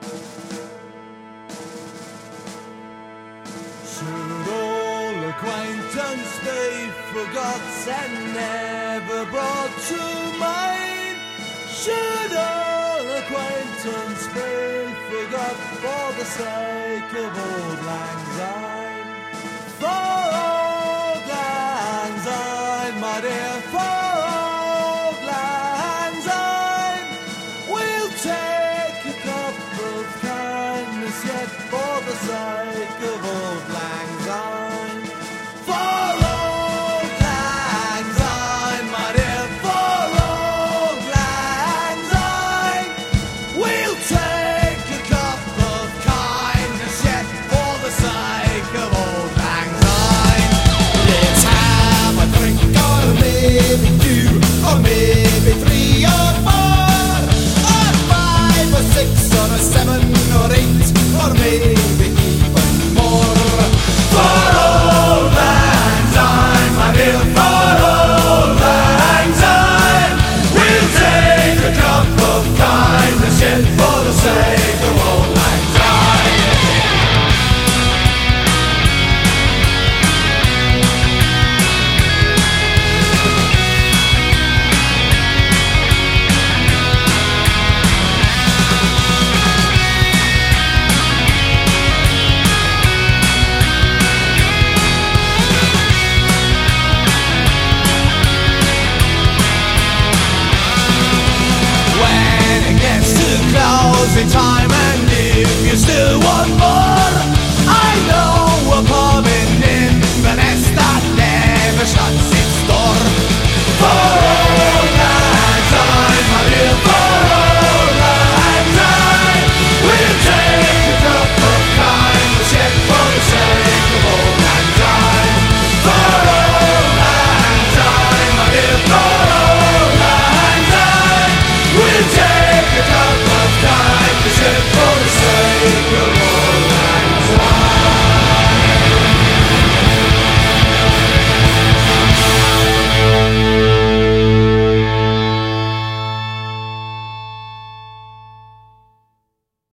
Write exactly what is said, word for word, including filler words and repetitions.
Should all acquaintance be forgot and never brought to mind? Should all acquaintance be forgot for the sake of Auld Lang Syne? For Auld Lang Syne, my dear, for Auld Lang Syne, we'll take a cup of kindness yet for the sake of Auld Lang Syne. For Auld Lang Syne, my dear, for Auld Lang Syne, we'll take a cup of kindness yet for the sake of Auld Lang Syne. Let's have a drink, or maybe two, or maybe three, or four, or five, or six, or a seven, or eight, or maybe even more. For Auld Lang Syne, my dear, for Auld Lang Syne, we'll take a cup of kindness yet for the sake of Auld Lang Syne. When it gets too closing time and if you still want more, I know a pub in Inverness that never shuts